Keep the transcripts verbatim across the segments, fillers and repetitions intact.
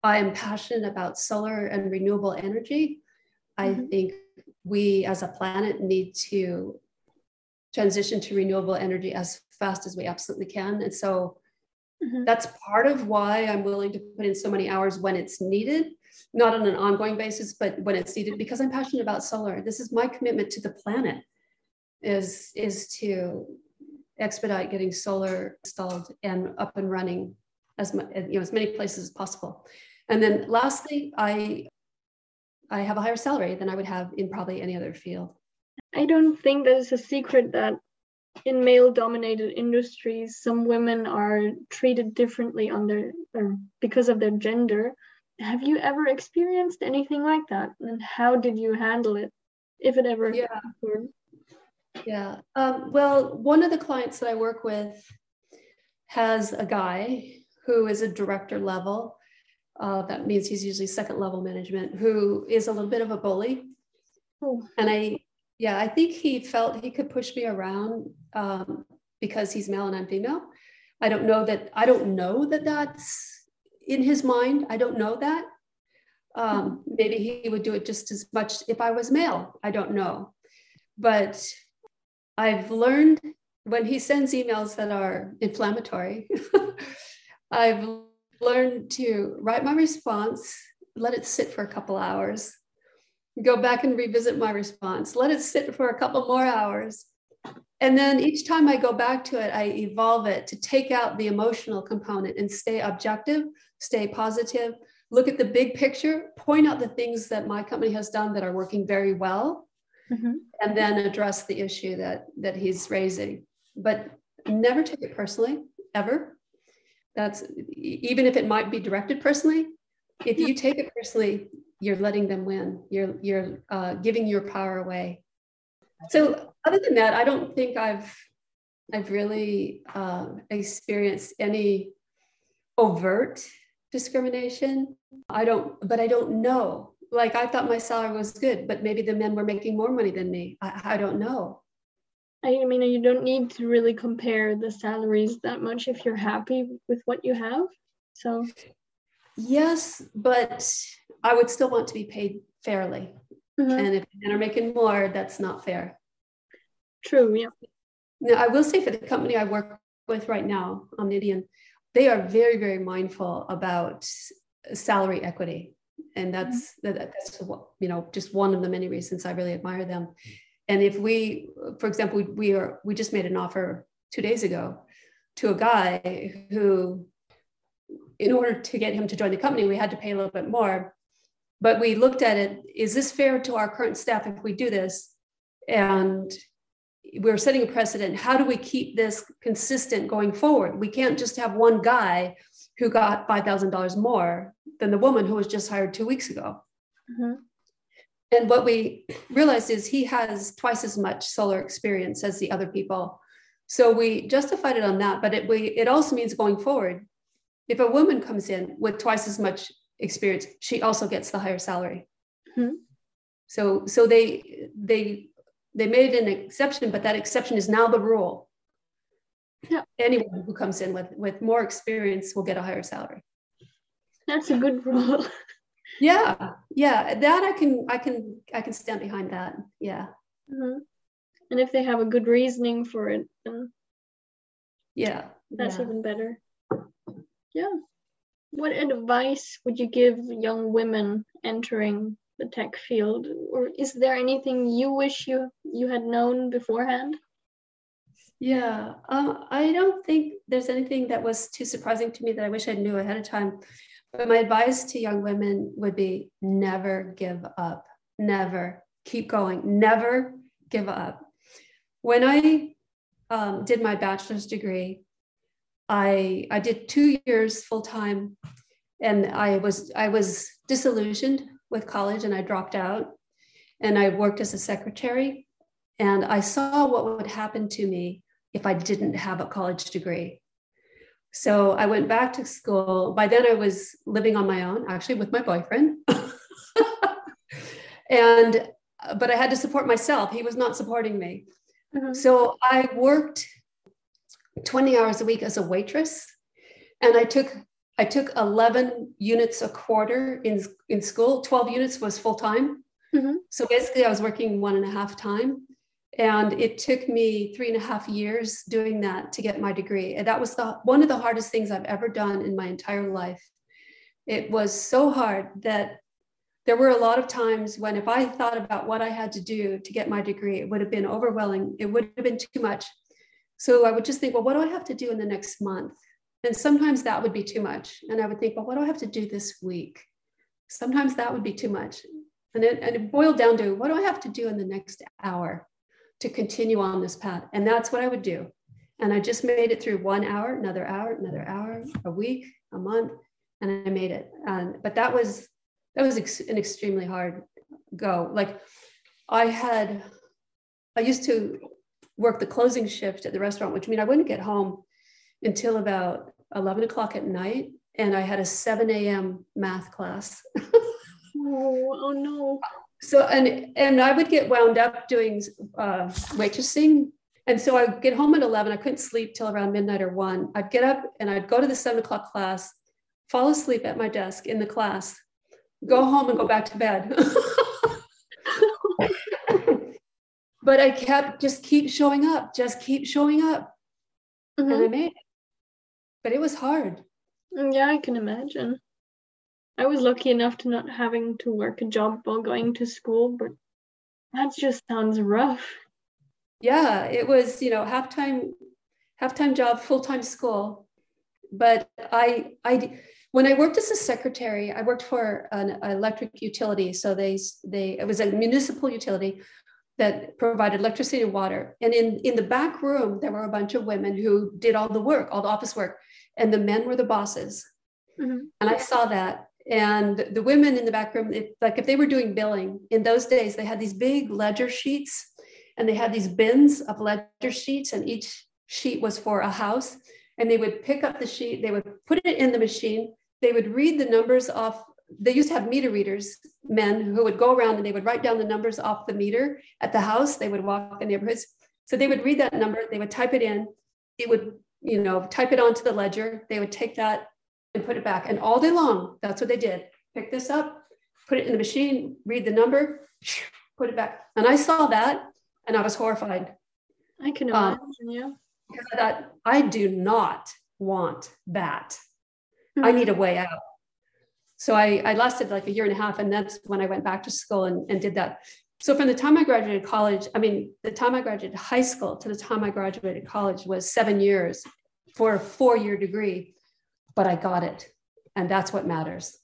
I am passionate about solar and renewable energy. I Mm-hmm. think we as a planet need to transition to renewable energy as fast as we absolutely can. And so Mm-hmm. that's part of why I'm willing to put in so many hours when it's needed, not on an ongoing basis, but when it's needed, because I'm passionate about solar. This is my commitment to the planet, is, is to expedite getting solar installed and up and running as much, you know, as many places as possible. And then lastly, I I have a higher salary than I would have in probably any other field. I don't think there's a secret that in male-dominated industries, some women are treated differently on their, or because of their gender. Have you ever experienced anything like that? And how did you handle it, if it ever Yeah. occurred? Yeah. Um, well, one of the clients that I work with has a guy who is a director level. Uh, that means he's usually second level management, who is a little bit of a bully. Oh. And I, yeah, I think he felt he could push me around um, because he's male and I'm female. I don't know that, I don't know that that's in his mind. I don't know that. Um, maybe he would do it just as much if I was male. I don't know. But I've learned when he sends emails that are inflammatory, I've learned to write my response, let it sit for a couple hours, go back and revisit my response, let it sit for a couple more hours. And then each time I go back to it, I evolve it to take out the emotional component and stay objective, stay positive, look at the big picture, point out the things that my company has done that are working very well, mm-hmm. and then address the issue that, that he's raising. But never take it personally, ever. That's, even if it might be directed personally, if you take it personally, you're letting them win. You're, you're uh, giving your power away. So other than that, I don't think I've, I've really uh, experienced any overt discrimination. I don't, but I don't know. Like, I thought my salary was good, but maybe the men were making more money than me. I, I don't know. I mean, you don't need to really compare the salaries that much if you're happy with what you have. So, yes, but I would still want to be paid fairly. Mm-hmm. And if men are making more, that's not fair. True, yeah. Now, I will say for the company I work with right now, Omnidian, they are very, very mindful about salary equity. And that's, mm-hmm. that's you know, just one of the many reasons I really admire them. And if we, for example, we, we are we just made an offer two days ago to a guy who, in order to get him to join the company, we had to pay a little bit more. But we looked at it, is this fair to our current staff if we do this? And we're setting a precedent. How do we keep this consistent going forward? We can't just have one guy who got five thousand dollars more than the woman who was just hired two weeks ago. Mm-hmm. And what we realized is he has twice as much solar experience as the other people. So we justified it on that, but it, we, it also means going forward, if a woman comes in with twice as much experience, she also gets the higher salary. Mm-hmm. So, so they, they, they made an exception, but that exception is now the rule. Yeah. Anyone who comes in with, with more experience will get a higher salary. That's a good rule. Yeah, yeah, that I can, I can, I can stand behind that. Yeah. Mm-hmm. And if they have a good reasoning for it, then yeah, that's yeah. even better. Yeah. What advice would you give young women entering the tech field, or is there anything you wish you you had known beforehand? Yeah, um, I don't think there's anything that was too surprising to me that I wish I knew ahead of time. But my advice to young women would be never give up, never keep going, never give up. When I um, did my bachelor's degree, I, I did two years full time, and I was, I was disillusioned with college and I dropped out, and I worked as a secretary, and I saw what would happen to me if I didn't have a college degree. So I went back to school. By then I was living on my own, actually with my boyfriend. and, but I had to support myself. He was not supporting me. Mm-hmm. So I worked twenty hours a week as a waitress. And I took I took eleven units a quarter in, in school. twelve units was full time. Mm-hmm. So basically I was working one and a half time. And it took me three and a half years doing that to get my degree. And that was the, one of the hardest things I've ever done in my entire life. It was so hard that there were a lot of times when if I thought about what I had to do to get my degree, it would have been overwhelming. It would have been too much. So I would just think, well, what do I have to do in the next month? And sometimes that would be too much. And I would think, well, what do I have to do this week? Sometimes that would be too much. And it, and it boiled down to, what do I have to do in the next hour to continue on this path? And that's what I would do. And I just made it through one hour, another hour, another hour, a week, a month, and I made it. And, but that was, that was ex- an extremely hard go. Like I had, I used to work the closing shift at the restaurant, which means I wouldn't get home until about eleven o'clock at night. And I had a seven a.m. math class. oh, oh no. So, and, and I would get wound up doing uh, waitressing. And so I would get home at eleven. I couldn't sleep till around midnight or one. I'd get up and I'd go to the seven o'clock class, fall asleep at my desk in the class, go home and go back to bed. But I kept, just keep showing up, just keep showing up. Mm-hmm. And I made it. But it was hard. Yeah, I can imagine. I was lucky enough to not having to work a job while going to school, but that just sounds rough. Yeah, it was, you know, half-time, half-time job, full-time school. But I, I, when I worked as a secretary, I worked for an electric utility. So they, they, it was a municipal utility that provided electricity and water. And in, in the back room, there were a bunch of women who did all the work, all the office work, and the men were the bosses. Mm-hmm. And I saw that. And the women in the back room, if, like if they were doing billing, in those days, they had these big ledger sheets and they had these bins of ledger sheets, and each sheet was for a house. And they would pick up the sheet, they would put it in the machine, they would read the numbers off. They used to have meter readers, men who would go around and they would write down the numbers off the meter at the house. They would walk the neighborhoods. So they would read that number, they would type it in, it would, you know, type it onto the ledger. They would take that and put it back. And all day long, that's what they did. Pick this up, put it in the machine, read the number, put it back. And I saw that and I was horrified. I can imagine, um, yeah. Because I thought, I do not want that. Mm-hmm. I need a way out. So I, I lasted like a year and a half, and that's when I went back to school and, and did that. So from the time I graduated college, I mean, the time I graduated high school to the time I graduated college was seven years for a four-year degree, but I got it. And that's what matters.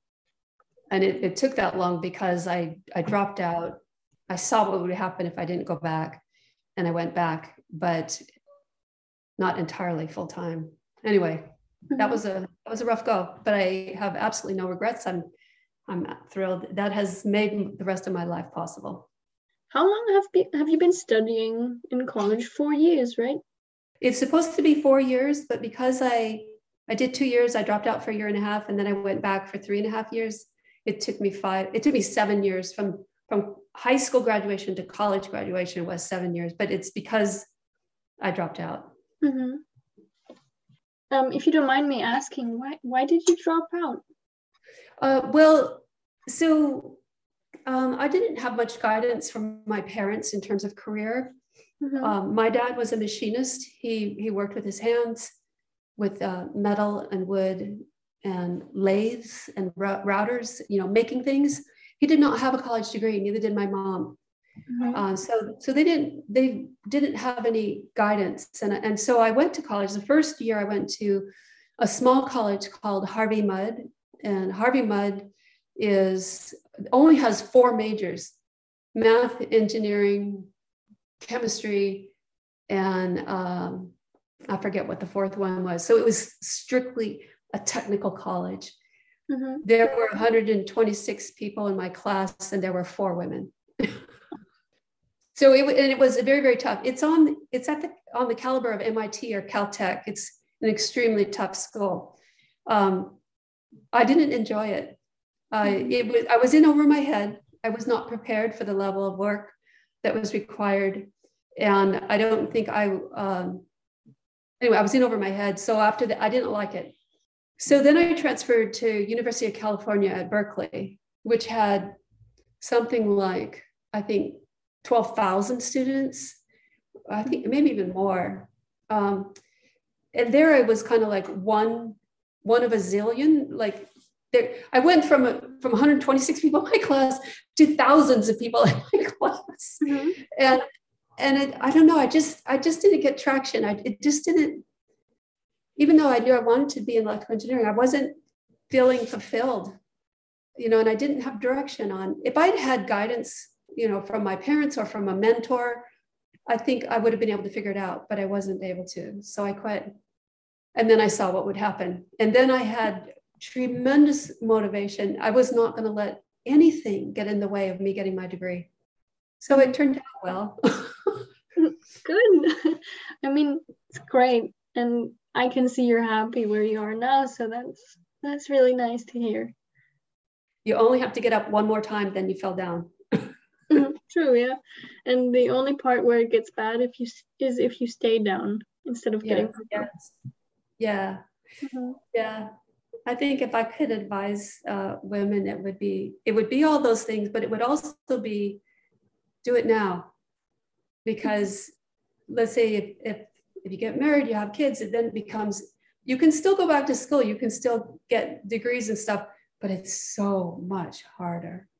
And it, it took that long because I, I dropped out. I saw what would happen if I didn't go back, and I went back, but not entirely full time. Anyway, mm-hmm. that was a that was a rough go, but I have absolutely no regrets. I'm I'm thrilled. That has made the rest of my life possible. How long have be, have you been studying in college? Four years, right? It's supposed to be four years, but because I I did two years, I dropped out for a year and a half, and then I went back for three and a half years. It took me five. It took me seven years from from high school graduation to college graduation was seven years, but it's because I dropped out. Mm-hmm. Um, if you don't mind me asking, why why did you drop out? Uh, well, so um, I didn't have much guidance from my parents in terms of career. Mm-hmm. Um, my dad was a machinist. He he worked with his hands, with uh, metal and wood and lathes and routers, you know, making things. He did not have a college degree. Neither did my mom. Mm-hmm. Um, so, so they didn't, they didn't have any guidance. And, and so I went to college. The first year I went to a small college called Harvey Mudd, and Harvey Mudd is, only has four majors: math, engineering, chemistry, and um, I forget what the fourth one was. So it was strictly a technical college. Mm-hmm. There were one hundred twenty-six people in my class, and there were four women. So it, and it was very, very tough. It's on, it's at the, on the caliber of M I T or Caltech. It's an extremely tough school. Um, I didn't enjoy it. Uh, it was, I was in over my head. I was not prepared for the level of work that was required. And I don't think I, um, anyway, I was in over my head. So after that, I didn't like it. So then I transferred to University of California at Berkeley, which had something like, I think, twelve thousand students. I think maybe even more. Um, and there I was kind of like one, one of a zillion. Like there, I went from a, from one hundred twenty-six people in my class to thousands of people in my class. Mm-hmm. And and it, I don't know, I just I just didn't get traction. I it just didn't. Even though I knew I wanted to be in electrical engineering, I wasn't feeling fulfilled, you know, and I didn't have direction on. If I'd had guidance, you know, from my parents or from a mentor, I think I would have been able to figure it out, but I wasn't able to. So I quit. And then I saw what would happen. And then I had tremendous motivation. I was not going to let anything get in the way of me getting my degree. So it turned out well. Good. I mean, it's great. And I can see you're happy where you are now. So that's that's really nice to hear. You only have to get up one more time, then you fell down. True, yeah. And the only part where it gets bad if you is if you stay down instead of getting yes, yes. Yeah. Mm-hmm. Yeah. I think if I could advise uh, women, it would be it would be all those things, but it would also be do it now. Because let's say if, if if you get married, you have kids, it then becomes, you can still go back to school, you can still get degrees and stuff, but it's so much harder.